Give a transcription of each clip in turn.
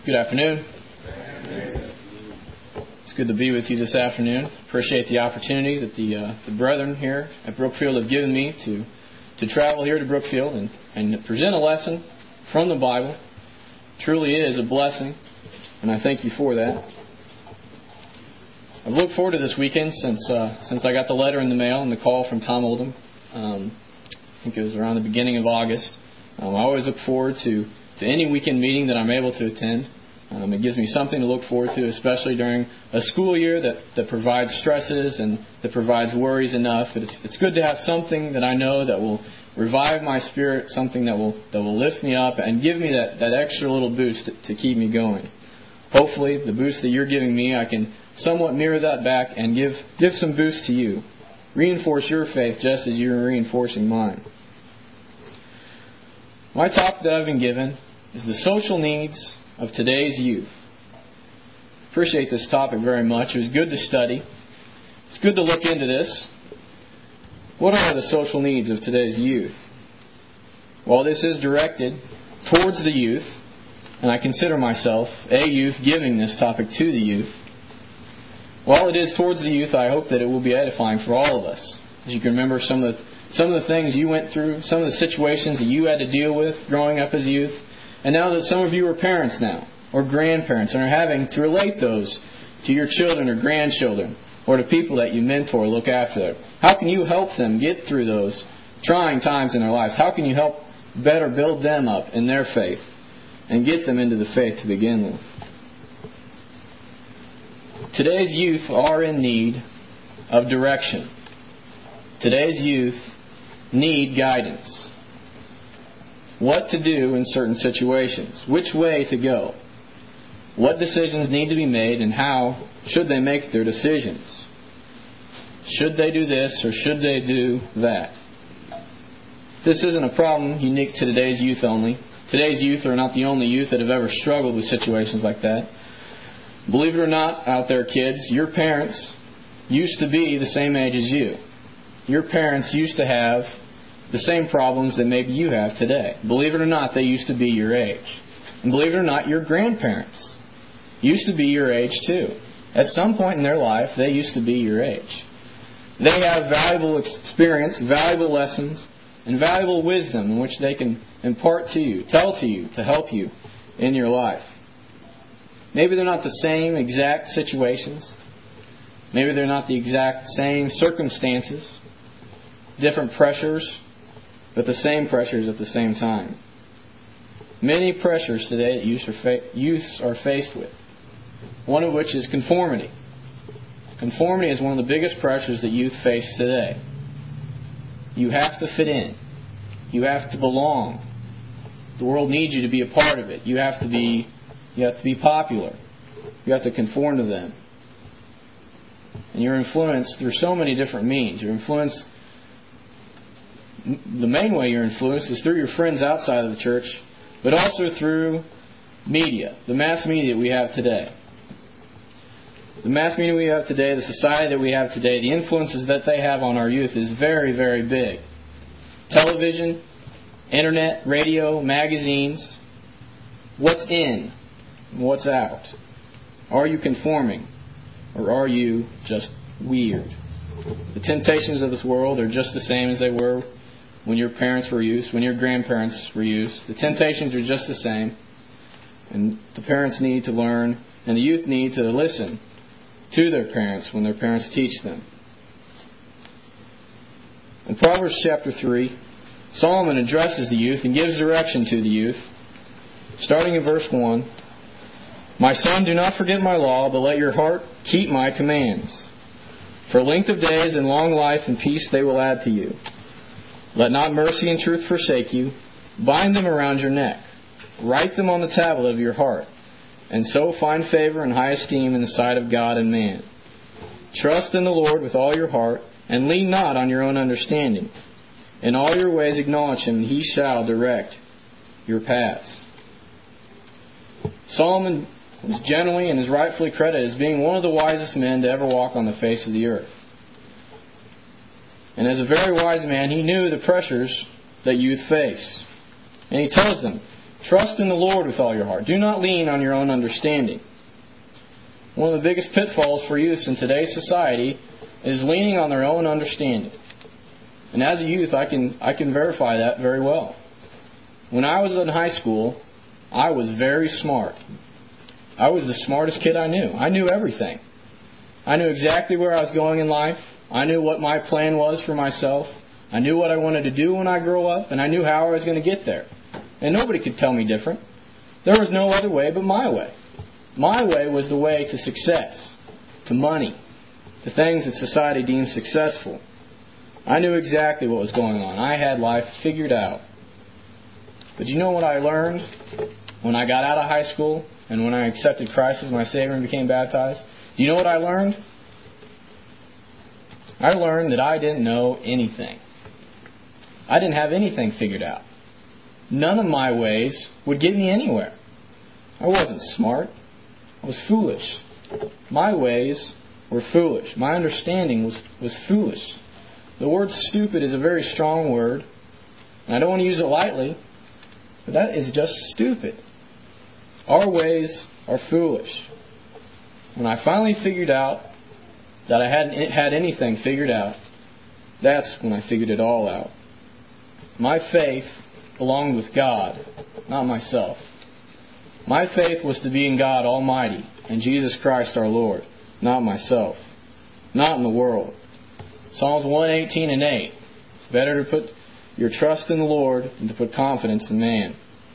Good afternoon. It's good to be with you this afternoon. Appreciate the opportunity that the brethren here at Brookfield have given me to travel here to Brookfield and present a lesson from the Bible. Truly is a blessing, and I thank you for that. I've looked forward to this weekend since I got the letter in the mail and the call from Tom Oldham. I think it was around the beginning of August. I always look forward to any weekend meeting that I'm able to attend. It gives me something to look forward to, especially during a school year that provides stresses and that provides worries enough. It's good to have something that I know that will revive my spirit, something that will lift me up and give me that extra little boost to keep me going. Hopefully, the boost that you're giving me, I can somewhat mirror that back and give some boost to you. Reinforce your faith just as you're reinforcing mine. My topic that I've been given is the social needs of today's youth. Appreciate this topic very much. It was good to study. It's good to look into this. What are the social needs of today's youth? Well, this is directed towards the youth, and I consider myself a youth giving this topic to the youth. While it is towards the youth, I hope that it will be edifying for all of us. As you can remember some of the things you went through, some of the situations that you had to deal with growing up as a youth. And now that some of you are parents now, or grandparents, and are having to relate those to your children or grandchildren, or to people that you mentor or look after them, how can you help them get through those trying times in their lives? How can you help better build them up in their faith and get them into the faith to begin with? Today's youth are in need of direction. Today's youth need guidance. What to do in certain situations. Which way to go. What decisions need to be made and how should they make their decisions. Should they do this or should they do that? This isn't a problem unique to today's youth only. Today's youth are not the only youth that have ever struggled with situations like that. Believe it or not, out there kids, your parents used to be the same age as you. Your parents used to have the same problems that maybe you have today. Believe it or not, they used to be your age. And believe it or not, your grandparents used to be your age too. At some point in their life, they used to be your age. They have valuable experience, valuable lessons, and valuable wisdom in which they can impart to you, tell to you, to help you in your life. Maybe they're not the same exact situations. Maybe they're not the exact same circumstances. Different pressures, but the same pressures at the same time. Many pressures today that youths are faced with. One of which is conformity. Conformity is one of the biggest pressures that youth face today. You have to fit in. You have to belong. The world needs you to be a part of it. You have to be popular. You have to conform to them. And you're influenced through so many different means. The main way you're influenced is through your friends outside of the church, but also through media, the mass media we have today. The mass media we have today, the society that we have today, the influences that they have on our youth is very, very big. Television, internet, radio, magazines. What's in? What's out? Are you conforming? Or are you just weird? The temptations of this world are just the same as they were when your parents were youth, when your grandparents were youth. The temptations are just the same. And the parents need to learn, and the youth need to listen to their parents when their parents teach them. In Proverbs chapter 3, Solomon addresses the youth and gives direction to the youth. Starting in verse 1, "My son, do not forget my law, but let your heart keep my commands. For length of days and long life and peace they will add to you. Let not mercy and truth forsake you. Bind them around your neck. Write them on the tablet of your heart. And so find favor and high esteem in the sight of God and man. Trust in the Lord with all your heart, and lean not on your own understanding. In all your ways acknowledge Him, and He shall direct your paths." Solomon was generally and is rightfully credited as being one of the wisest men to ever walk on the face of the earth. And as a very wise man, he knew the pressures that youth face. And he tells them, Trust in the Lord with all your heart. Do not lean on your own understanding. One of the biggest pitfalls for youths in today's society is leaning on their own understanding. And as a youth, I can verify that very well. When I was in high school, I was very smart. I was the smartest kid I knew. I knew everything. I knew exactly where I was going in life. I knew what my plan was for myself. I knew what I wanted to do when I grew up, and I knew how I was going to get there. And nobody could tell me different. There was no other way but my way. My way was the way to success, to money, to things that society deems successful. I knew exactly what was going on. I had life figured out. But you know what I learned when I got out of high school and when I accepted Christ as my Savior and became baptized? You know what I learned? I learned that I didn't know anything. I didn't have anything figured out. None of my ways would get me anywhere. I wasn't smart. I was foolish. My ways were foolish. My understanding was foolish. The word stupid is a very strong word, and I don't want to use it lightly, but that is just stupid. Our ways are foolish. When I finally figured out that I hadn't had anything figured out, that's when I figured it all out. My faith belonged with God, not myself. My faith was to be in God Almighty and Jesus Christ our Lord, not myself, not in the world. Psalms 118 and 8. It's better to put your trust in the Lord than to put confidence in man.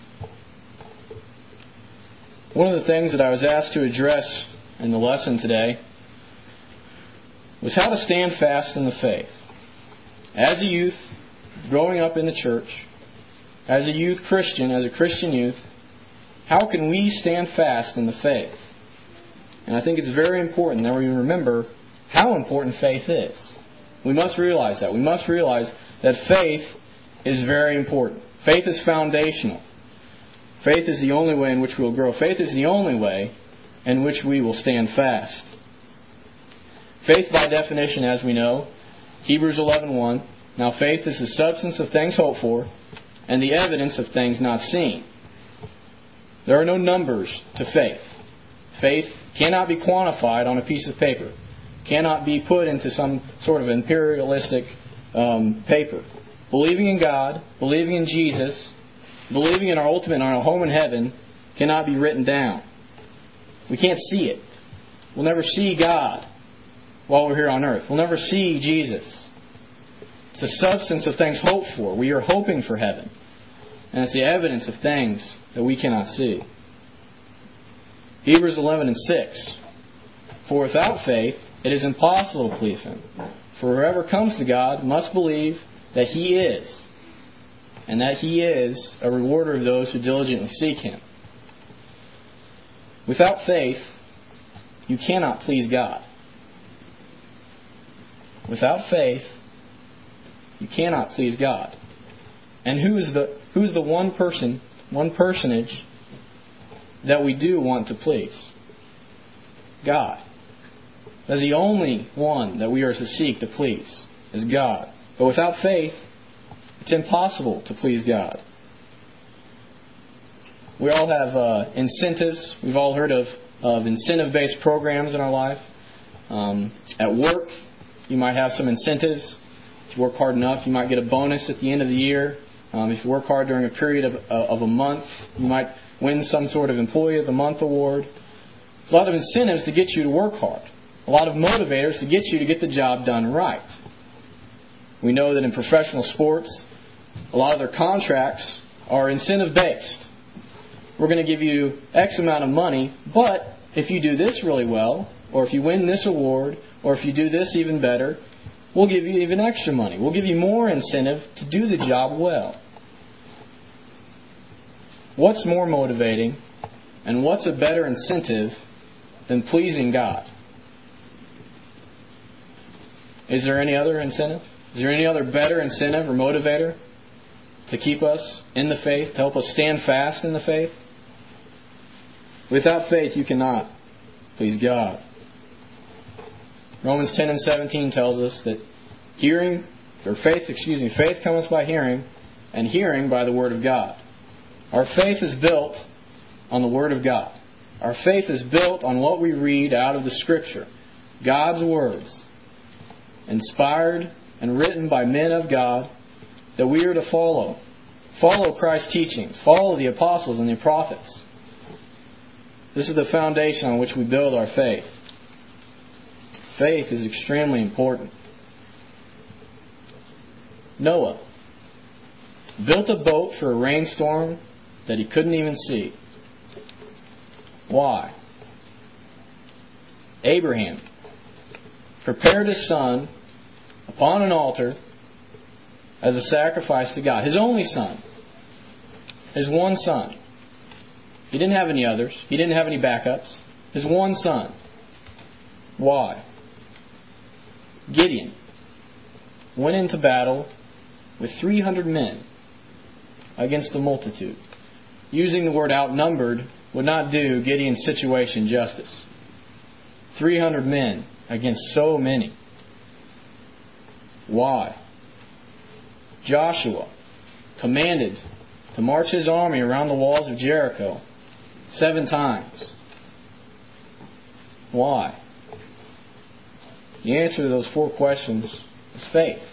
One of the things that I was asked to address in the lesson today was how to stand fast in the faith. As a youth, growing up in the church, as a youth Christian, as a Christian youth, how can we stand fast in the faith? And I think it's very important that we remember how important faith is. We must realize that. We must realize that faith is very important. Faith is foundational. Faith is the only way in which we will grow. Faith is the only way in which we will stand fast. Faith, by definition, as we know, Hebrews 11:1. Now faith is the substance of things hoped for and the evidence of things not seen. There are no numbers to faith. Faith cannot be quantified on a piece of paper. Cannot be put into some sort of imperialistic paper. Believing in God, believing in Jesus, believing in our ultimate, in our home in heaven, cannot be written down. We can't see it. We'll never see God while we're here on earth. We'll never see Jesus. It's the substance of things hoped for. We are hoping for heaven. And it's the evidence of things that we cannot see. Hebrews 11 and 6. For without faith, it is impossible to please Him. For whoever comes to God must believe that He is, and that He is a rewarder of those who diligently seek Him. Without faith, you cannot please God. Without faith, you cannot please God. And who is the one personage that we do want to please? God. That's the only one that we are to seek to please, is God. But without faith, it's impossible to please God. We all have incentives. We've all heard of incentive-based programs in our life. At work, you might have some incentives. If you work hard enough, you might get a bonus at the end of the year. If you work hard during a period of a month, you might win some sort of Employee of the Month award. A lot of incentives to get you to work hard. A lot of motivators to get you to get the job done right. We know that in professional sports, a lot of their contracts are incentive-based. We're going to give you X amount of money, but if you do this really well, or if you win this award, or if you do this even better, we'll give you even extra money. We'll give you more incentive to do the job well. What's more motivating and what's a better incentive than pleasing God? Is there any other incentive? Is there any other better incentive or motivator to keep us in the faith, to help us stand fast in the faith? Without faith, you cannot please God. Romans 10 and 17 tells us that faith cometh by hearing, and hearing by the Word of God. Our faith is built on the Word of God. Our faith is built on what we read out of the Scripture. God's words, inspired and written by men of God, that we are to follow. Follow Christ's teachings. Follow the apostles and the prophets. This is the foundation on which we build our faith. Faith is extremely important. Noah built a boat for a rainstorm that he couldn't even see. Why? Abraham prepared his son upon an altar as a sacrifice to God. His only son. His one son. He didn't have any others. He didn't have any backups. His one son. Why? Gideon went into battle with 300 men against the multitude. Using the word outnumbered would not do Gideon's situation justice. 300 men against so many. Why? Joshua commanded to march his army around the walls of Jericho 7 times. Why? The answer to those 4 questions is faith.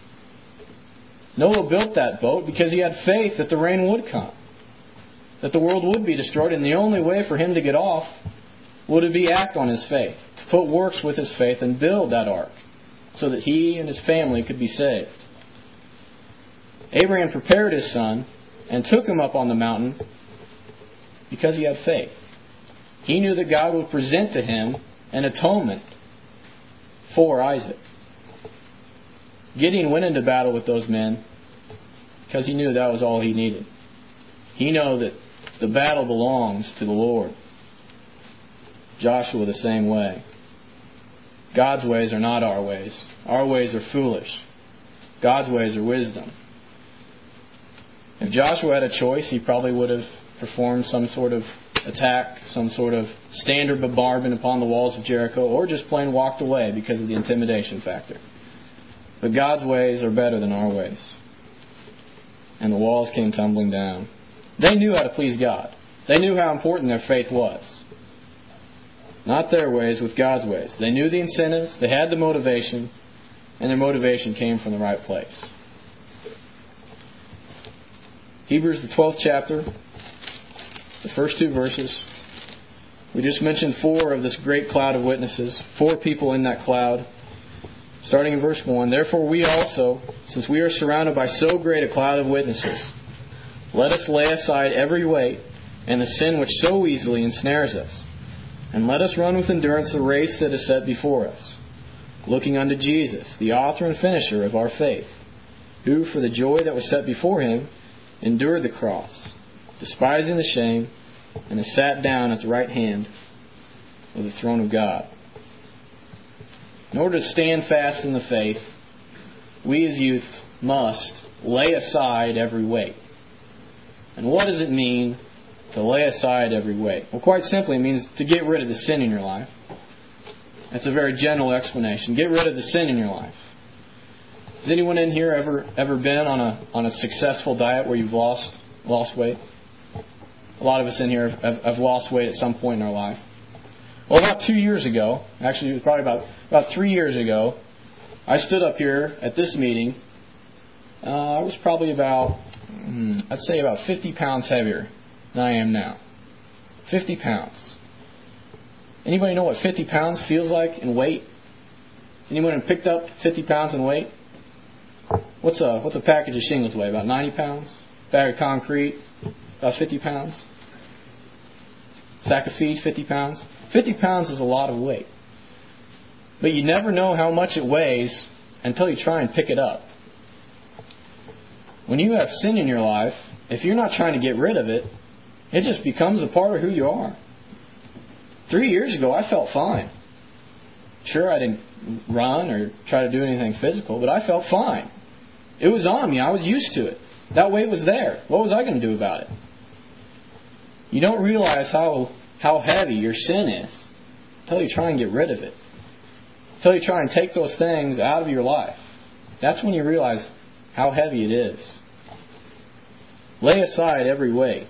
Noah built that boat because he had faith that the rain would come, that the world would be destroyed, and the only way for him to get off would be act on his faith, to put works with his faith and build that ark so that he and his family could be saved. Abraham prepared his son and took him up on the mountain because he had faith. He knew that God would present to him an atonement for Isaac. Gideon went into battle with those men because he knew that was all he needed. He knew that the battle belongs to the Lord. Joshua the same way. God's ways are not our ways. Our ways are foolish. God's ways are wisdom. If Joshua had a choice, he probably would have performed some sort of attack, some sort of standard bombardment upon the walls of Jericho, or just plain walked away because of the intimidation factor. But God's ways are better than our ways. And the walls came tumbling down. They knew how to please God. They knew how important their faith was. Not their ways with God's ways. They knew the incentives, they had the motivation, and their motivation came from the right place. Hebrews, the 12th chapter, the first 2 verses. We just mentioned 4 of this great cloud of witnesses. 4 people in that cloud. Starting in verse 1, therefore we also, since we are surrounded by so great a cloud of witnesses, let us lay aside every weight and the sin which so easily ensnares us, and let us run with endurance the race that is set before us, looking unto Jesus, the author and finisher of our faith, who for the joy that was set before him endured the cross, despising the shame, and has sat down at the right hand of the throne of God. In order to stand fast in the faith, we as youth must lay aside every weight. And what does it mean to lay aside every weight? Well, quite simply, it means to get rid of the sin in your life. That's a very general explanation. Get rid of the sin in your life. Has anyone in here ever been on a successful diet where you've lost weight? A lot of us in here have lost weight at some point in our life. Well, about 2 years ago, actually it was probably about 3 years ago, I stood up here at this meeting. I was probably about 50 pounds heavier than I am now. 50 pounds. Anybody know what 50 pounds feels like in weight? Anyone who picked up 50 pounds in weight? What's a package of shingles weigh? About 90 pounds? Bag of concrete? About 50 pounds? Sack of feed? 50 pounds? 50 pounds is a lot of weight. But you never know how much it weighs until you try and pick it up. When you have sin in your life, if you're not trying to get rid of it, it just becomes a part of who you are. 3 years ago, I felt fine. Sure, I didn't run or try to do anything physical, but I felt fine. It was on me. I was used to it. That weight was there. What was I going to do about it? You don't realize how heavy your sin is until you try and get rid of it. Until you try and take those things out of your life. That's when you realize how heavy it is. Lay aside every weight.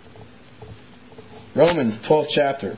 Romans, 12th chapter.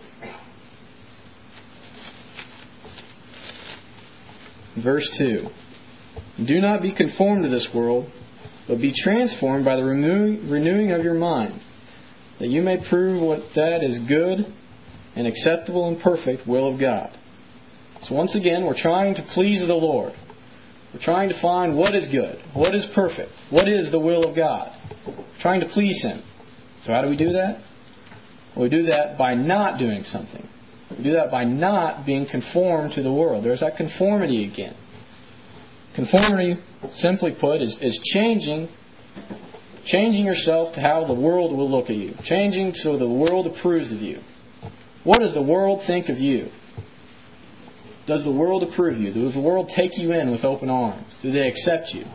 Verse 2. Do not be conformed to this world, but be transformed by the renewing of your mind, that you may prove what that is good and acceptable and perfect will of God. So once again, we're trying to please the Lord. We're trying to find what is good, what is perfect, what is the will of God. We're trying to please Him. So how do we do that? Well, we do that by not doing something. We do that by not being conformed to the world. There's that conformity again. Conformity, simply put, is changing yourself to how the world will look at you. Changing so the world approves of you. What does the world think of you? Does the world approve of you? Does the world take you in with open arms? Do they accept you?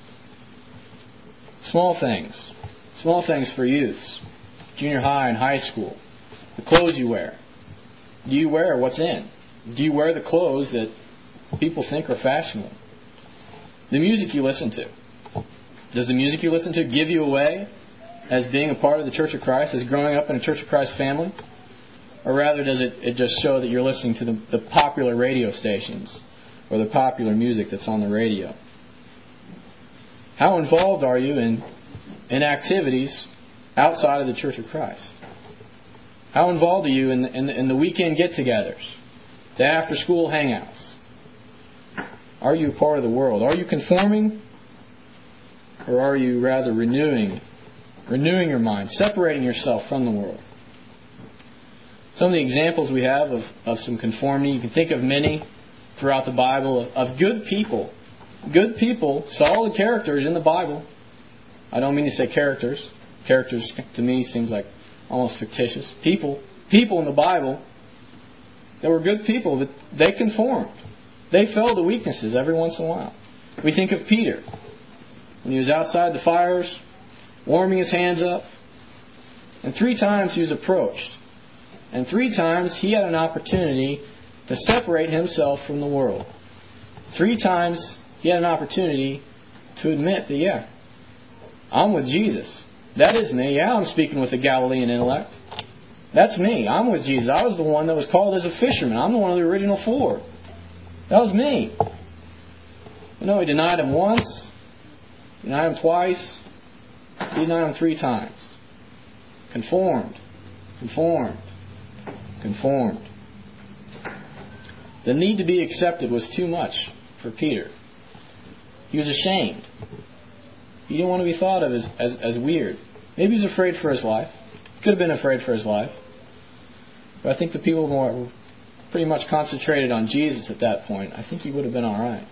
Small things. Small things for youths. Junior high and high school. The clothes you wear. Do you wear what's in? Do you wear the clothes that people think are fashionable? The music you listen to. Does the music you listen to give you away as being a part of the Church of Christ, as growing up in a Church of Christ family? Or rather, does it just show that you're listening to the popular radio stations or the popular music that's on the radio? How involved are you in activities outside of the Church of Christ? How involved are you in the weekend get-togethers, the after-school hangouts? Are you a part of the world? Are you conforming? Or are you rather renewing your mind, separating yourself from the world? Some of the examples we have of some conformity, you can think of many throughout the Bible, of good people. Good people, solid characters in the Bible. I don't mean to say characters. Characters, to me, seems like almost fictitious. People in the Bible that were good people, but they conformed. They fell to weaknesses every once in a while. We think of Peter. When he was outside the fires, warming his hands up, and 3 times he was approached. And 3 times he had an opportunity to separate himself from the world. 3 times he had an opportunity to admit that, yeah, I'm with Jesus. That is me. Yeah, I'm speaking with the Galilean intellect. That's me. I'm with Jesus. I was the one that was called as a fisherman. I'm the one of the original 4. That was me. You know, he denied him once, denied him twice, he denied him 3 times. Conformed. The need to be accepted was too much for Peter. He was ashamed. He didn't want to be thought of as weird. Maybe he was afraid for his life. He could have been afraid for his life. But I think the people were pretty much concentrated on Jesus at that point. I think he would have been all right.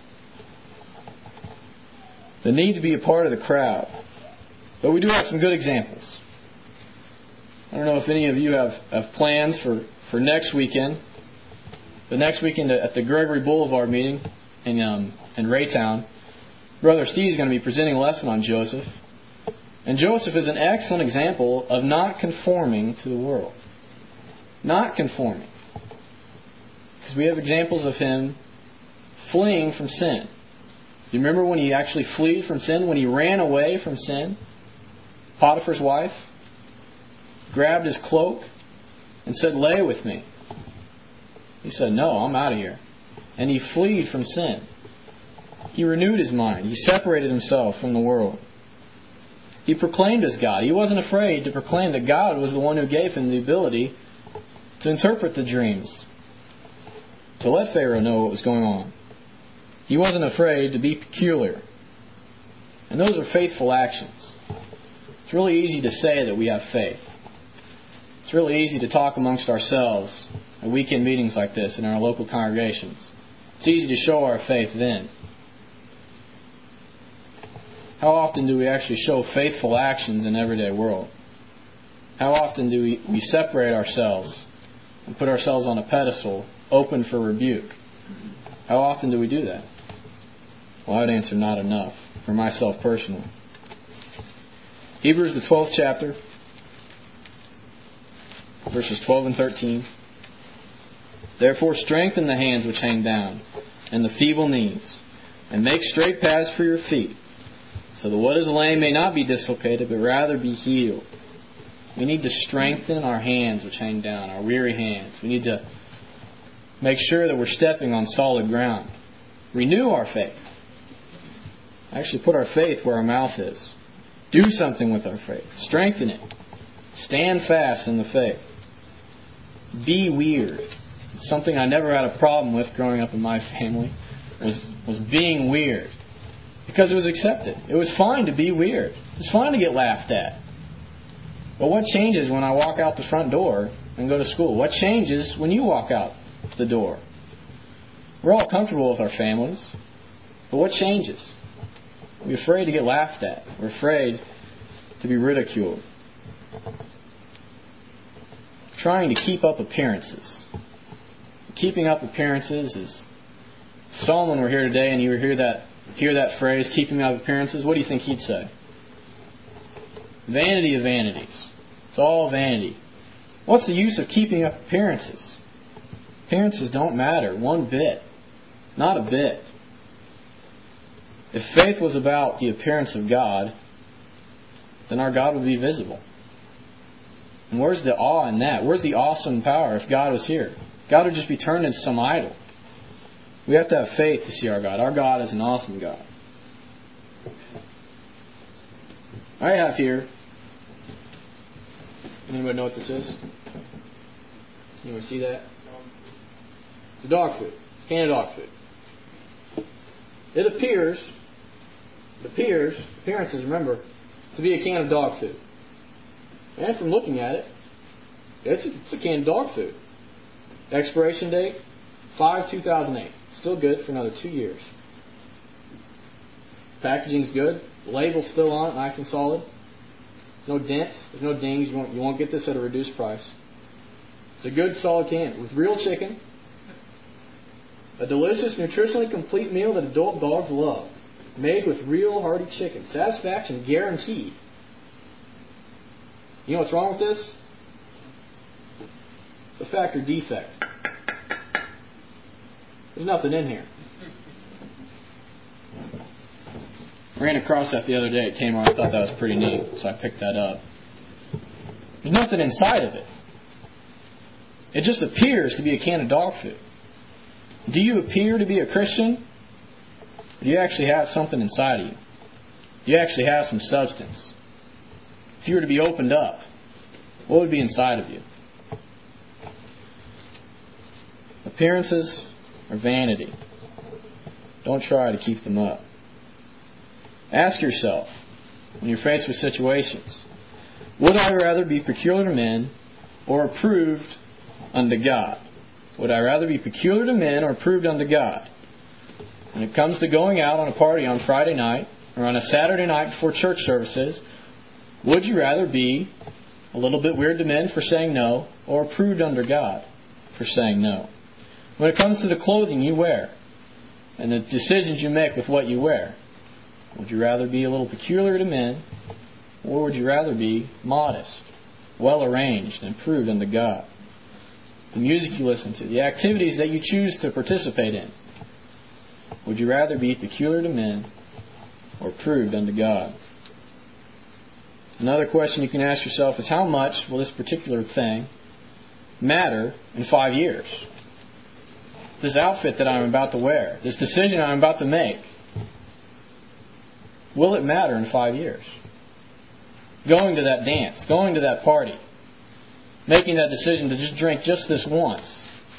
The need to be a part of the crowd. But we do have some good examples. I don't know if any of you have plans for next weekend. The next weekend at the Gregory Boulevard meeting in Raytown, Brother Steve is going to be presenting a lesson on Joseph. And Joseph is an excellent example of not conforming to the world. Not conforming. Because we have examples of him fleeing from sin. Do you remember when he actually fled from sin? When he ran away from sin? Potiphar's wife grabbed his cloak and said, "Lay with me." He said, "No, I'm out of here." And he fled from sin. He renewed his mind. He separated himself from the world. He proclaimed as God. He wasn't afraid to proclaim that God was the one who gave him the ability to interpret the dreams, to let Pharaoh know what was going on. He wasn't afraid to be peculiar. And those are faithful actions. It's really easy to say that we have faith. It's really easy to talk amongst ourselves at weekend meetings like this in our local congregations. It's easy to show our faith then. How often do we actually show faithful actions in the everyday world? How often do we separate ourselves and put ourselves on a pedestal, open for rebuke? How often do we do that? Well, I'd answer not enough, for myself personally. Hebrews, the 12th chapter, verses 12 and 13. Therefore strengthen the hands which hang down, and the feeble knees, and make straight paths for your feet, so that what is lame may not be dislocated, but rather be healed. We need to strengthen our hands which hang down, our weary hands. We need to make sure that we're stepping on solid ground. Renew our faith. Actually put our faith where our mouth is. Do something with our faith. Strengthen it. Stand fast in the faith. Be weird. Something I never had a problem with growing up in my family was being weird. Because it was accepted. It was fine to be weird. It was fine to get laughed at. But what changes when I walk out the front door and go to school? What changes when you walk out the door? We're all comfortable with our families. But what changes? We're afraid to get laughed at. We're afraid to be ridiculed. Trying to keep up appearances. Keeping up appearances is... If Solomon were here today and you were hear that phrase, keeping up appearances, what do you think he'd say? Vanity of vanities. It's all vanity. What's the use of keeping up appearances? Appearances don't matter one bit. Not a bit. If faith was about the appearance of God, then our God would be visible. And where's the awe in that? Where's the awesome power if God was here? God would just be turned into some idol. We have to have faith to see our God. Our God is an awesome God. I have here... Anybody know what this is? Anyone see that? It's a dog food. It's a can of dog food. It appearances, remember, to be a can of dog food. And from looking at it, it's a can of dog food. Expiration date, 5/2008. Still good for another 2 years. Packaging's good. Label's still on it, nice and solid. There's no dents. There's no dings. You won't get this at a reduced price. It's a good, solid can with real chicken. A delicious, nutritionally complete meal that adult dogs love. Made with real, hearty chicken. Satisfaction guaranteed. You know what's wrong with this? It's a factory defect. There's nothing in here. Ran across that the other day at Kmart. I thought that was pretty neat, so I picked that up. There's nothing inside of it. It just appears to be a can of dog food. Do you appear to be a Christian? Or do you actually have something inside of you? Do you actually have some substance? If you were to be opened up, what would be inside of you? Appearances are vanity. Don't try to keep them up. Ask yourself, when you're faced with situations, would I rather be peculiar to men or approved unto God? Would I rather be peculiar to men or approved unto God? When it comes to going out on a party on Friday night or on a Saturday night before church services, would you rather be a little bit weird to men for saying no or approved under God for saying no? When it comes to the clothing you wear and the decisions you make with what you wear, would you rather be a little peculiar to men, or would you rather be modest, well arranged, and approved unto God? The music you listen to, the activities that you choose to participate in, would you rather be peculiar to men or approved unto God? Another question you can ask yourself is, how much will this particular thing matter in 5 years? This outfit that I'm about to wear, this decision I'm about to make, will it matter in 5 years? Going to that dance, going to that party, making that decision to just drink just this once,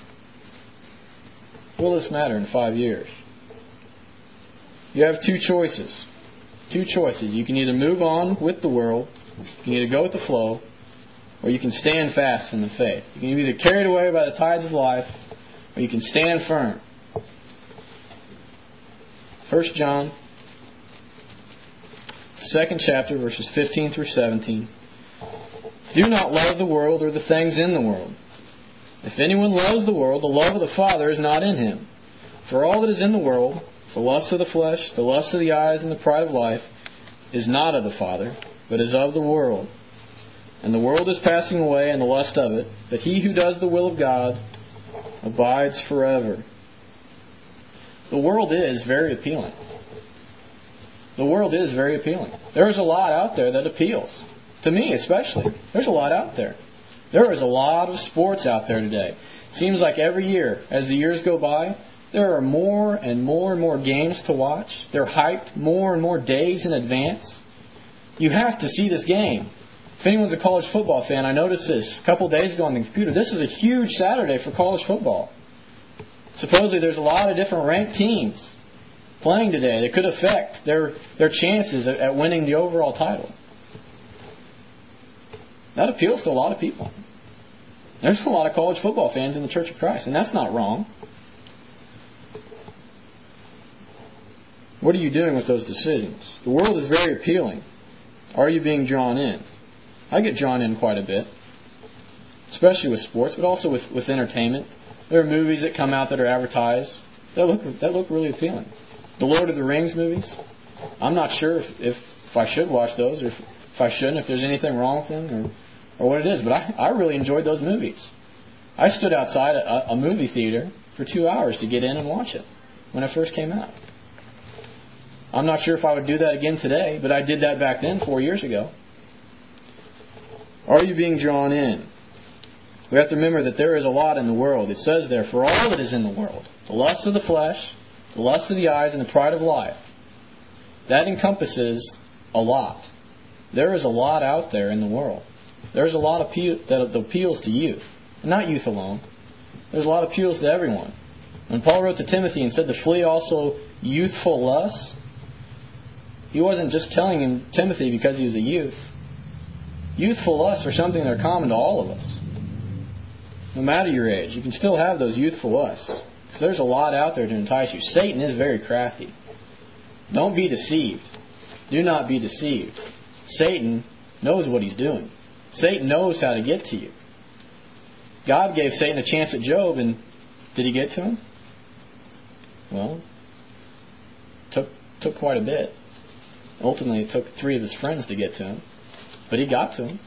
will this matter in 5 years? You have two choices. Two choices. You can either move on with the world, you can either go with the flow, or you can stand fast in the faith. You can be either carried away by the tides of life, or you can stand firm. 1 John 2nd chapter, verses 15 through 17. Do not love the world or the things in the world. If anyone loves the world, the love of the Father is not in him. For all that is in the world, the lust of the flesh, the lust of the eyes, and the pride of life, is not of the Father, but is of the world. And the world is passing away, and the lust of it, but he who does the will of God abides forever. The world is very appealing. the world is very appealing. There's a lot out there that appeals. To me especially. There's a lot out there. There is a lot of sports out there today. Seems like every year, as the years go by, there are more and more games to watch. They're hyped more and more days in advance. You have to see this game. If anyone's a college football fan, I noticed this a couple days ago on the computer. This is a huge Saturday for college football. Supposedly there's a lot of different ranked teams playing today that could affect their chances at winning the overall title. That appeals to a lot of people. There's a lot of college football fans in the Church of Christ, and that's not wrong. What are you doing with those decisions? The world is very appealing. Are you being drawn in? I get drawn in quite a bit, especially with sports, but also with entertainment. There are movies that come out that are advertised that look really appealing. The Lord of the Rings movies, I'm not sure if I should watch those or if I shouldn't, if there's anything wrong with them or what it is, but I really enjoyed those movies. I stood outside a movie theater for 2 hours to get in and watch it when it first came out. I'm not sure if I would do that again today, but I did that back then 4 years ago. Are you being drawn in? We have to remember that there is a lot in the world. It says there, for all that is in the world, the lust of the flesh, the lust of the eyes, and the pride of life. That encompasses a lot. There is a lot out there in the world. There's a lot that appeals to youth. And not youth alone. There's a lot of appeals to everyone. When Paul wrote to Timothy and said to flee also youthful lusts, he wasn't just telling him Timothy because he was a youth. Youthful lusts are something that are common to all of us. No matter your age, you can still have those youthful lusts. Because there's a lot out there to entice you. Satan is very crafty. Don't be deceived. Do not be deceived. Satan knows what he's doing. Satan knows how to get to you. God gave Satan a chance at Job, and did he get to him? Well, took quite a bit. Ultimately, it took 3 of his friends to get to him. But he got to him.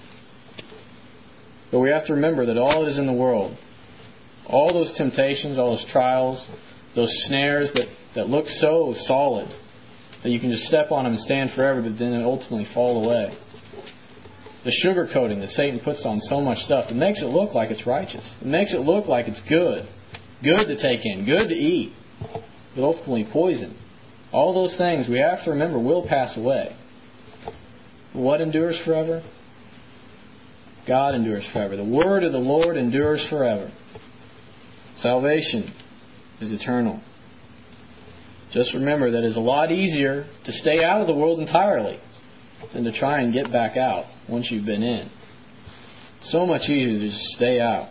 But we have to remember that all that is in the world, all those temptations, all those trials, those snares that look so solid that you can just step on them and stand forever, but then ultimately fall away. The sugar coating that Satan puts on so much stuff, it makes it look like it's righteous. It makes it look like it's good. Good to take in, good to eat, but ultimately poison. All those things we have to remember will pass away. What endures forever? God endures forever. The word of the Lord endures forever. Salvation is eternal. Just remember that it's a lot easier to stay out of the world entirely than to try and get back out once you've been in. So much easier to just stay out.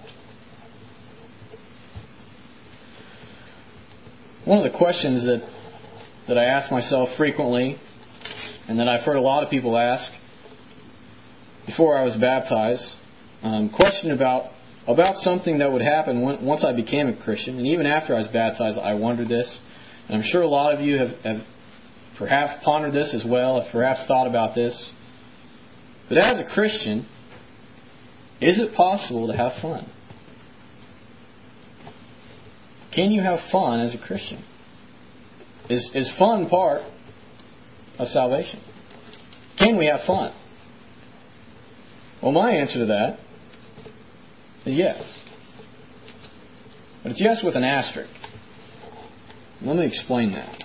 One of the questions that I ask myself frequently, and that I've heard a lot of people ask before I was baptized, question about something that would happen once I became a Christian. And even after I was baptized, I wondered this. And I'm sure a lot of you have perhaps pondered this as well, have perhaps thought about this. But as a Christian, is it possible to have fun? Can you have fun as a Christian? Is fun part of salvation? Can we have fun? Well, my answer to that is yes. But it's yes with an asterisk. Let me explain that.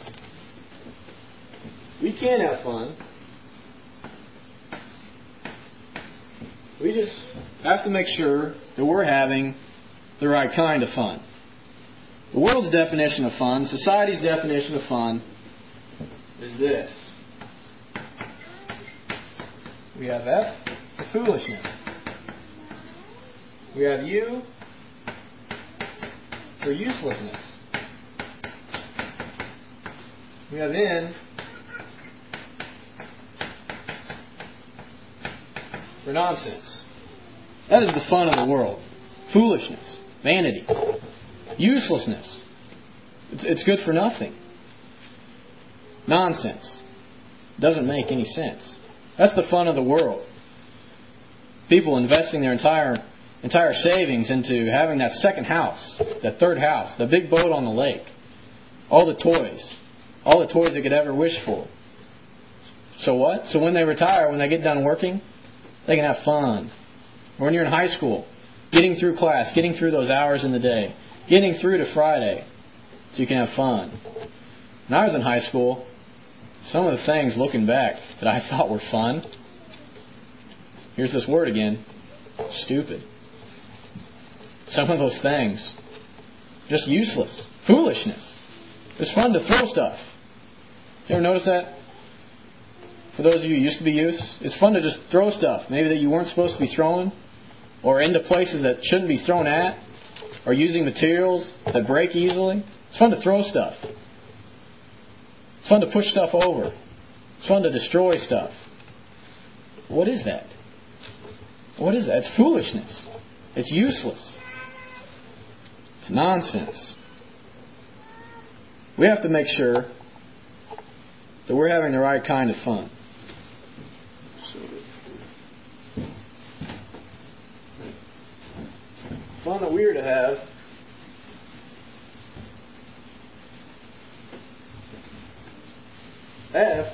We can have fun. We just have to make sure that we're having the right kind of fun. The world's definition of fun, society's definition of fun, is this. We have F for foolishness. We have U for uselessness. We have N for nonsense. That is the fun of the world. Foolishness, vanity, uselessness. It's good for nothing. Nonsense. Doesn't make any sense. That's the fun of the world. People investing their entire savings into having that second house, that third house, the big boat on the lake, all the toys they could ever wish for. So what? So when they retire, when they get done working, they can have fun. Or when you're in high school, getting through class, getting through those hours in the day, getting through to Friday, so you can have fun. When I was in high school, some of the things looking back that I thought were fun, here's this word again, stupid. Some of those things, just useless. Foolishness. It's fun to throw stuff. You ever notice that? For those of you who used to be youth, it's fun to just throw stuff. Maybe that you weren't supposed to be throwing, or into places that shouldn't be thrown at, or using materials that break easily. It's fun to throw stuff. It's fun to push stuff over. It's fun to destroy stuff. What is that? What is that? It's foolishness. It's useless. It's nonsense. We have to make sure that we're having the right kind of fun. Fun that we're to have F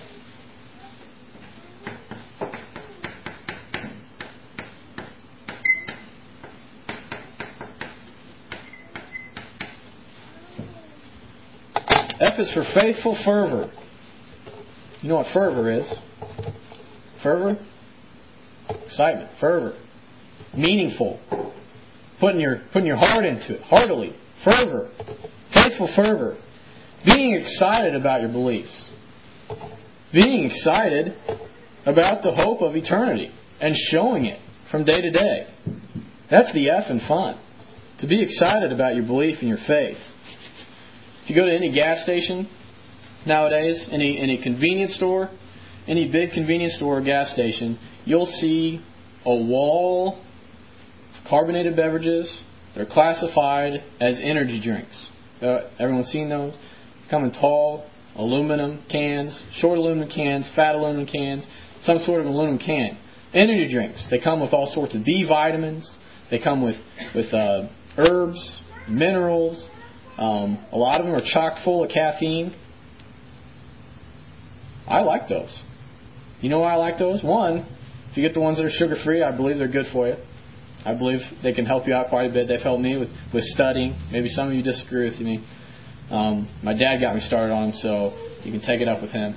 is for faithful fervor. You know what fervor is? Fervor? Excitement. Fervor. Meaningful. Putting your heart into it. Heartily. Fervor. Faithful fervor. Being excited about your beliefs. Being excited about the hope of eternity. And showing it from day to day. That's the F in fun. To be excited about your belief and your faith. If you go to any gas station nowadays, any convenience store, any big convenience store or gas station, you'll see a wall of carbonated beverages that are classified as energy drinks. Everyone's seen those? They come in tall aluminum cans, short aluminum cans, fat aluminum cans, some sort of aluminum can. Energy drinks. They come with all sorts of B vitamins. They come with herbs, minerals. A lot of them are chock full of caffeine. I like those. You know why I like those? One, if you get the ones that are sugar-free, I believe they're good for you. I believe they can help you out quite a bit. They've helped me with studying. Maybe some of you disagree with me. My dad got me started on them, so you can take it up with him.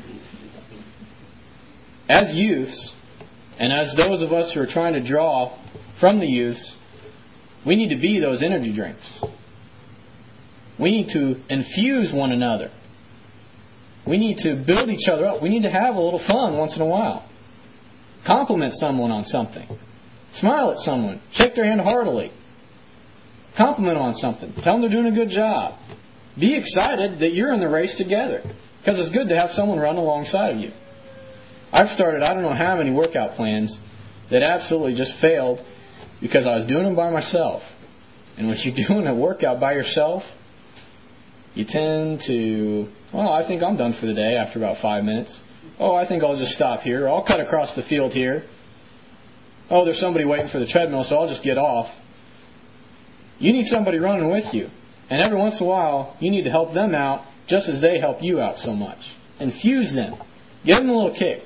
As youths, and as those of us who are trying to draw from the youths, we need to be those energy drinks. We need to infuse one another. We need to build each other up. We need to have a little fun once in a while. Compliment someone on something. Smile at someone. Shake their hand heartily. Compliment them on something. Tell them they're doing a good job. Be excited that you're in the race together. Because it's good to have someone run alongside of you. I've started, I don't know how many workout plans that absolutely just failed because I was doing them by myself. And when you're doing a workout by yourself, you tend to, I think I'm done for the day after about 5 minutes. I think I'll just stop here. I'll cut across the field here. There's somebody waiting for the treadmill, so I'll just get off. You need somebody running with you. And every once in a while, you need to help them out just as they help you out so much. Infuse them. Give them a little kick.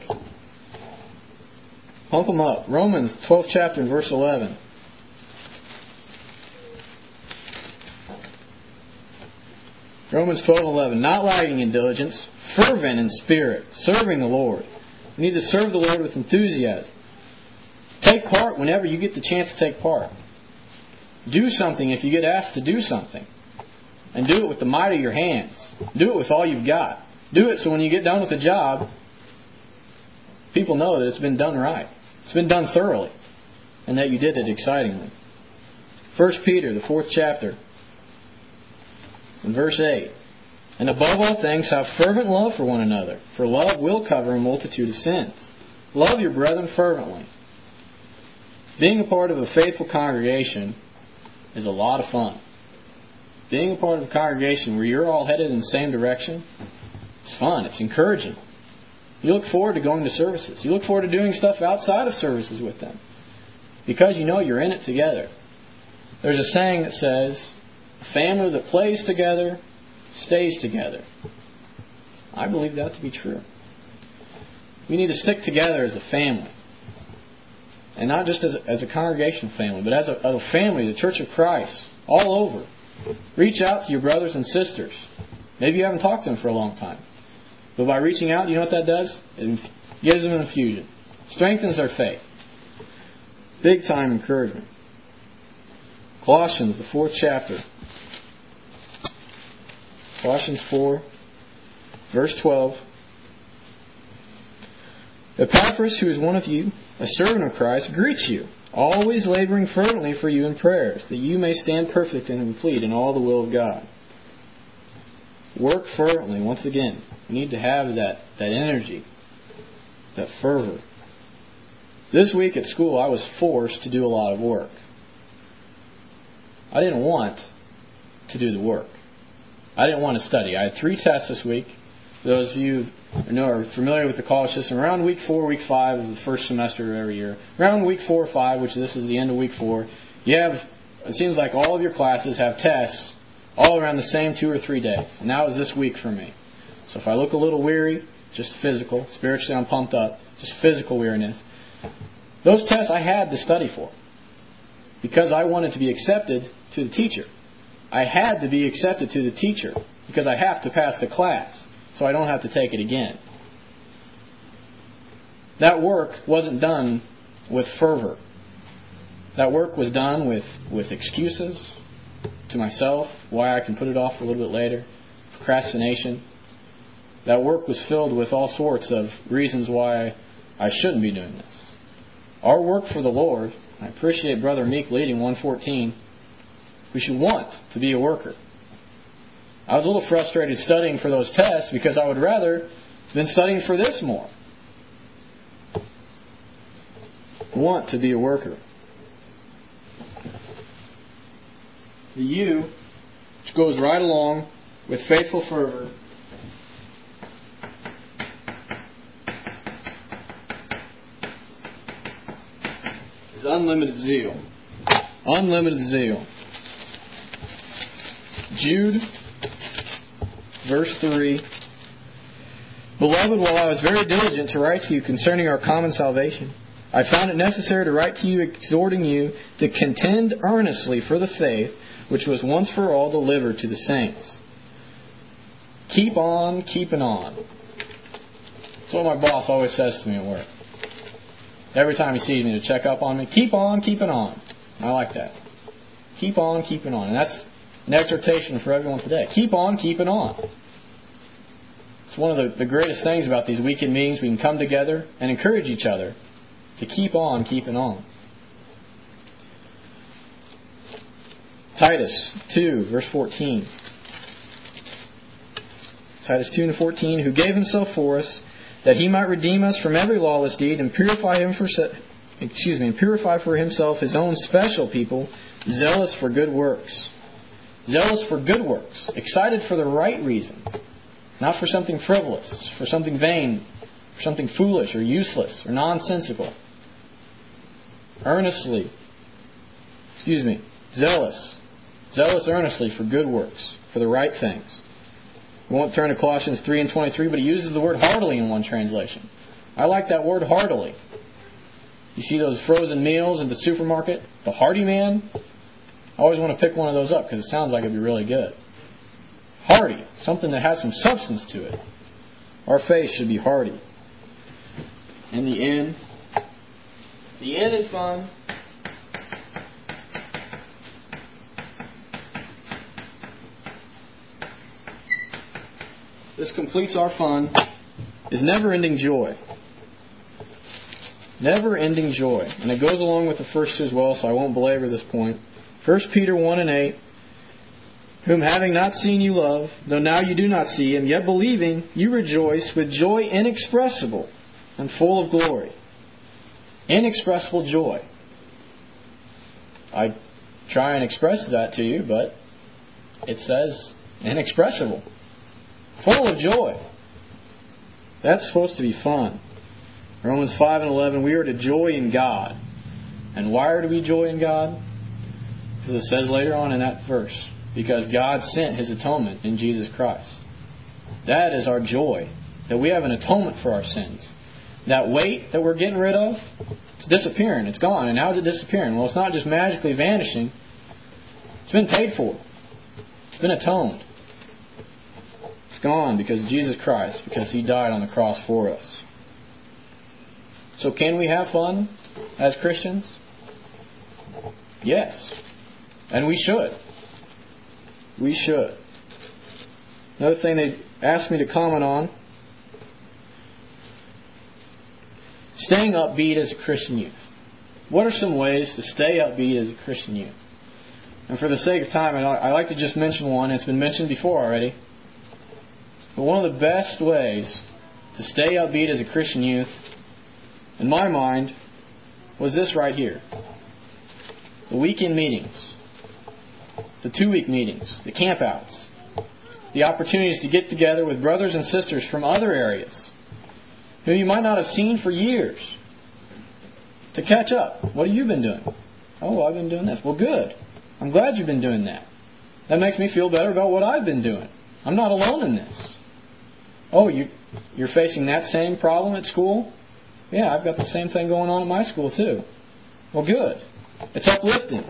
Pump them up. Romans 12th chapter and verse 11. Romans 12:11. Not lagging in diligence, fervent in spirit, serving the Lord. We need to serve the Lord with enthusiasm. Take part whenever you get the chance to take part. Do something if you get asked to do something. And do it with the might of your hands. Do it with all you've got. Do it so when you get done with the job, people know that it's been done right. It's been done thoroughly. And that you did it excitingly. 1 Peter, the 4th chapter, in verse 8. And above all things, have fervent love for one another, for love will cover a multitude of sins. Love your brethren fervently. Being a part of a faithful congregation is a lot of fun. Being a part of a congregation where you're all headed in the same direction, it's fun. It's encouraging. You look forward to going to services. You look forward to doing stuff outside of services with them. Because you know you're in it together. There's a saying that says, a family that plays together stays together. I believe that to be true. We need to stick together as a family. And not just as a congregational family, but as a family, the Church of Christ, all over. Reach out to your brothers and sisters. Maybe you haven't talked to them for a long time. But by reaching out, you know what that does? It gives them an infusion. Strengthens their faith. Big time encouragement. Colossians, the 4th chapter. Colossians 4, verse 12. Epaphras, who is one of you, a servant of Christ, greets you, always laboring fervently for you in prayers, that you may stand perfect and complete in all the will of God. Work fervently. Once again, we need to have that energy, that fervor. This week at school, I was forced to do a lot of work. I didn't want to do the work. I didn't want to study. I had 3 tests this week. For those of you who are familiar with the college system, around week 4, week 5 of the first semester of every year, around week 4 or 5, which this is the end of week 4, you have, it seems like all of your classes have tests all around the same 2 or 3 days. And that was this week for me. So if I look a little weary, just physical. Spiritually, I'm pumped up. Just physical weariness. Those tests I had to study for. Because I wanted to be accepted to the teacher. I had to be accepted to the teacher. Because I have to pass the class. So I don't have to take it again. That work wasn't done with fervor. That work was done with excuses to myself, why I can put it off a little bit later, procrastination. That work was filled with all sorts of reasons why I shouldn't be doing this. Our work for the Lord, I appreciate Brother Meek leading 114, we should want to be a worker. I was a little frustrated studying for those tests because I would rather have been studying for this more. Want to be a worker. The you, which goes right along with faithful fervor, is unlimited zeal. Unlimited zeal. Jude, verse 3. Beloved, while I was very diligent to write to you concerning our common salvation, I found it necessary to write to you exhorting you to contend earnestly for the faith which was once for all delivered to the saints. Keep on keeping on. That's what my boss always says to me at work. Every time he sees me to check up on me, keep on keeping on. I like that. Keep on keeping on. And that's an exhortation for everyone today. Keep on keeping on. It's one of the greatest things about these weekend meetings. We can come together and encourage each other to keep on keeping on. Titus 2, verse 14. Titus 2 and 14, who gave himself for us, that he might redeem us from every lawless deed and purify for himself his own special people, zealous for good works. Zealous for good works. Excited for the right reason. Not for something frivolous, for something vain, for something foolish or useless or nonsensical. Zealous. Zealous earnestly for good works, for the right things. We won't turn to Colossians 3 and 23, but he uses the word heartily in one translation. I like that word heartily. You see those frozen meals at the supermarket? The Hearty Man? I always want to pick one of those up because it sounds like it'd be really good. Hearty. Something that has some substance to it. Our faith should be hearty. And the end. The end is fun. This completes our fun. Is never-ending joy. Never-ending joy. And it goes along with the first two as well, so I won't belabor this point. 1 Peter 1 and 8. Whom having not seen you love, though now you do not see him, yet believing, you rejoice with joy inexpressible and full of glory. Inexpressible joy. I try and express that to you, but it says inexpressible. Full of joy. That's supposed to be fun. Romans 5 and 11, we are to joy in God. And why are we joy in God? Because it says later on in that verse, because God sent His atonement in Jesus Christ. That is our joy. That we have an atonement for our sins. That weight that we're getting rid of, it's disappearing. It's gone. And how is it disappearing? Well, it's not just magically vanishing. It's been paid for. It's been atoned. It's gone because of Jesus Christ, because He died on the cross for us. So can we have fun as Christians? Yes. And we should. We should. Another thing they asked me to comment on, staying upbeat as a Christian youth. What are some ways to stay upbeat as a Christian youth? And for the sake of time, I like to just mention one. It's been mentioned before already. But one of the best ways to stay upbeat as a Christian youth, in my mind, was this right here. The weekend meetings. The 2-week meetings. The campouts. The opportunities to get together with brothers and sisters from other areas who you might not have seen for years. To catch up. What have you been doing? Oh, well, I've been doing this. Well, good. I'm glad you've been doing that. That makes me feel better about what I've been doing. I'm not alone in this. Oh, you're facing that same problem at school? Yeah, I've got the same thing going on at my school too. Well, good. It's uplifting.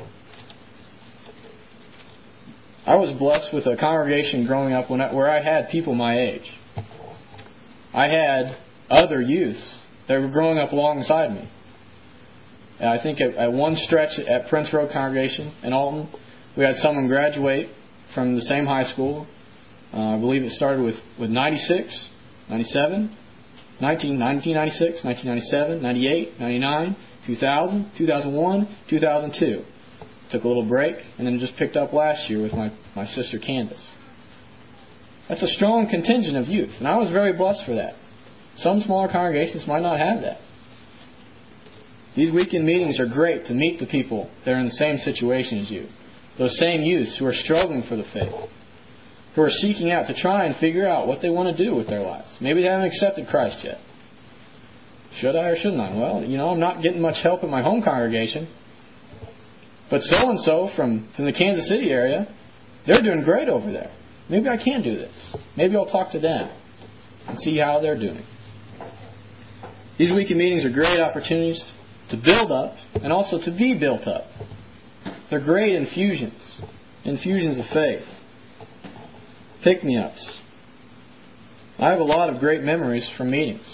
I was blessed with a congregation growing up where I had people my age. I had other youths that were growing up alongside me. And I think at one stretch at Prince Road Congregation in Alton, we had someone graduate from the same high school. I believe it started with 96, 97, 1996, 1997, 98, 99, 2000, 2001, 2002. Took a little break, and then just picked up last year with my sister Candace. That's a strong contingent of youth, and I was very blessed for that. Some smaller congregations might not have that. These weekend meetings are great to meet the people that are in the same situation as you. Those same youths who are struggling for the faith. Who are seeking out to try and figure out what they want to do with their lives. Maybe they haven't accepted Christ yet. Should I or shouldn't I? Well, I'm not getting much help at my home congregation. But so-and-so from the Kansas City area, they're doing great over there. Maybe I can do this. Maybe I'll talk to them and see how they're doing. These weekend meetings are great opportunities to build up and also to be built up. They're great infusions of faith. Pick-me-ups. I have a lot of great memories from meetings.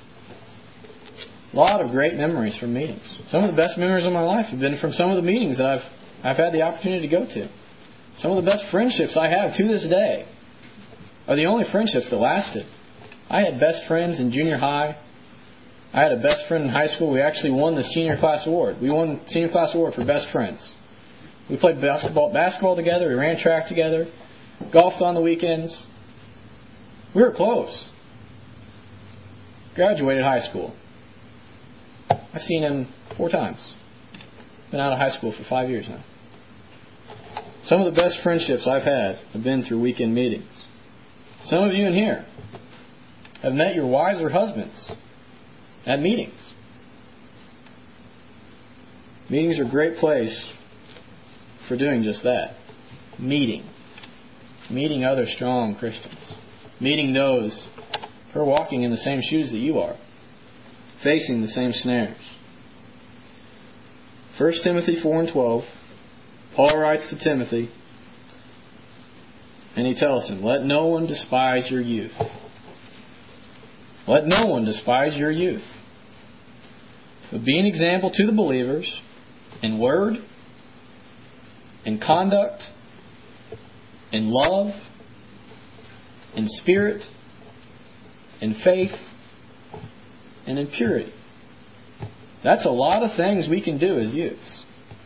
A lot of great memories from meetings. Some of the best memories of my life have been from some of the meetings that I've had the opportunity to go to. Some of the best friendships I have to this day are the only friendships that lasted. I had best friends in junior high. I had a best friend in high school. We actually won the senior class award. We won the senior class award for best friends. We played basketball together. We ran track together. Golfed on the weekends. We were close. Graduated high school. I've seen him 4 times. Been out of high school for 5 years now. Some of the best friendships I've had have been through weekend meetings. Some of you in here have met your wives or husbands at meetings. Meetings are a great place for doing just that. Meeting other strong Christians. Meeting those who are walking in the same shoes that you are. Facing the same snares. 1 Timothy 4:12, Paul writes to Timothy, and he tells him, let no one despise your youth. Let no one despise your youth. But be an example to the believers in word, in conduct, in love, in spirit, in faith, and in purity. That's a lot of things we can do as youths.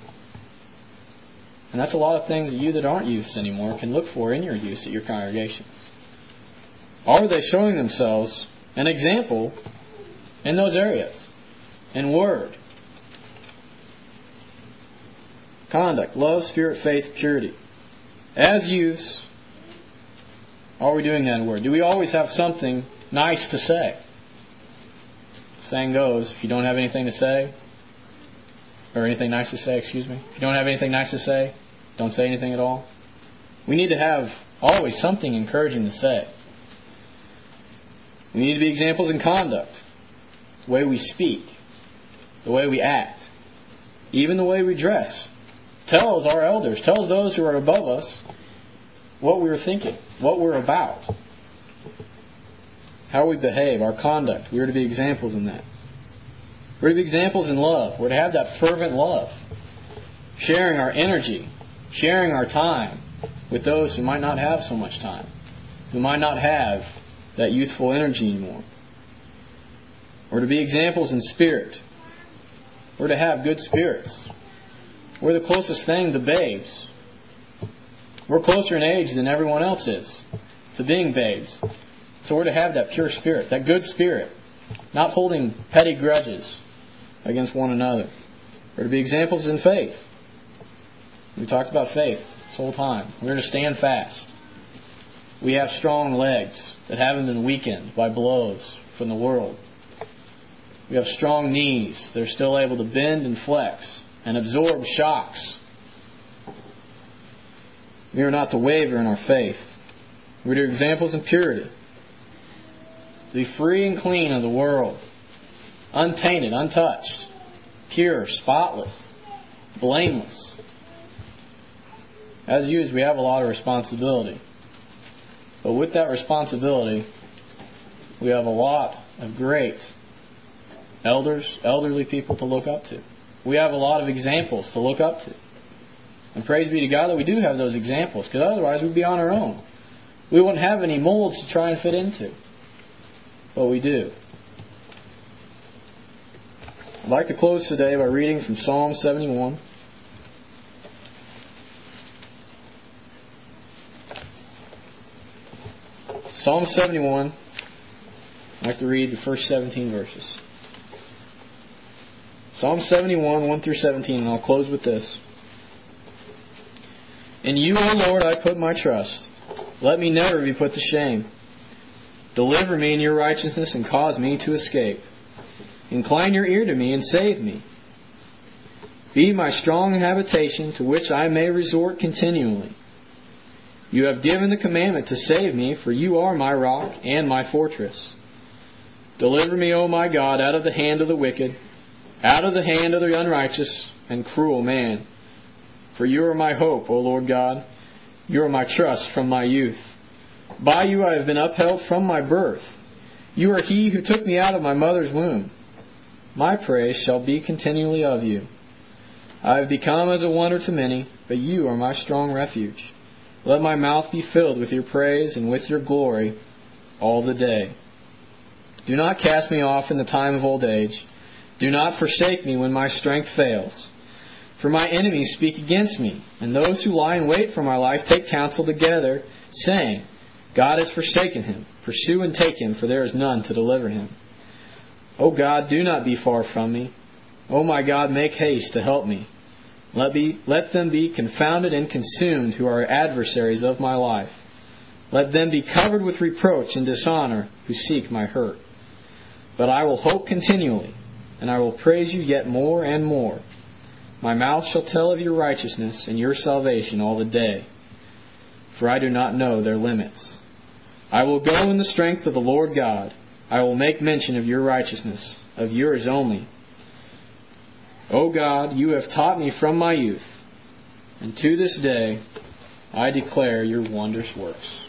And that's a lot of things that you that aren't youths anymore can look for in your youths at your congregations. Are they showing themselves an example in those areas? In word, conduct, love, spirit, faith, purity. As youths, are we doing that in word? Do we always have something nice to say? The saying goes, if you don't have anything to say, or anything nice to say, if you don't have anything nice to say, don't say anything at all. We need to have always something encouraging to say. We need to be examples in conduct. the way we speak, the way we act, even the way we dress. Tells our elders, tells those who are above us what we are thinking, what we're about, how we behave, our conduct. We are to be examples in that. We're to be examples in love. We're to have that fervent love, sharing our energy, sharing our time with those who might not have so much time, who might not have that youthful energy anymore. We're to be examples in spirit. We're to have good spirits. We're the closest thing to babes. We're closer in age than everyone else is to being babes. So we're to have that pure spirit, that good spirit, not holding petty grudges against one another. We're to be examples in faith. We talked about faith this whole time. We're to stand fast. We have strong legs that haven't been weakened by blows from the world. We have strong knees that are still able to bend and flex and absorb shocks. We are not to waver in our faith. We're to be examples in purity. To be free and clean of the world. Untainted, untouched. Pure, spotless. Blameless. As youths, we have a lot of responsibility. But with that responsibility, we have a lot of great elderly people to look up to. We have a lot of examples to look up to. And praise be to God that we do have those examples, because otherwise we'd be on our own. We wouldn't have any molds to try and fit into. But we do. I'd like to close today by reading from Psalm 71. Psalm 71. I'd like to read the first 17 verses. Psalm 71, 1 through 17, and I'll close with this. In you, O Lord, I put my trust. Let me never be put to shame. Deliver me in your righteousness and cause me to escape. Incline your ear to me and save me. Be my strong habitation to which I may resort continually. You have given the commandment to save me, for you are my rock and my fortress. Deliver me, O my God, out of the hand of the wicked, out of the hand of the unrighteous and cruel man. For you are my hope, O Lord God. You are my trust from my youth. By you I have been upheld from my birth. You are He who took me out of my mother's womb. My praise shall be continually of you. I have become as a wonder to many, but you are my strong refuge. Let my mouth be filled with your praise and with your glory all the day. Do not cast me off in the time of old age. Do not forsake me when my strength fails. For my enemies speak against me, and those who lie in wait for my life take counsel together, saying, God has forsaken him. Pursue and take him, for there is none to deliver him. O God, do not be far from me. O my God, make haste to help me. Let them be confounded and consumed who are adversaries of my life. Let them be covered with reproach and dishonor who seek my hurt. But I will hope continually, and I will praise you yet more and more. My mouth shall tell of your righteousness and your salvation all the day, for I do not know their limits. I will go in the strength of the Lord God. I will make mention of your righteousness, of yours only. O God, you have taught me from my youth, and to this day I declare your wondrous works.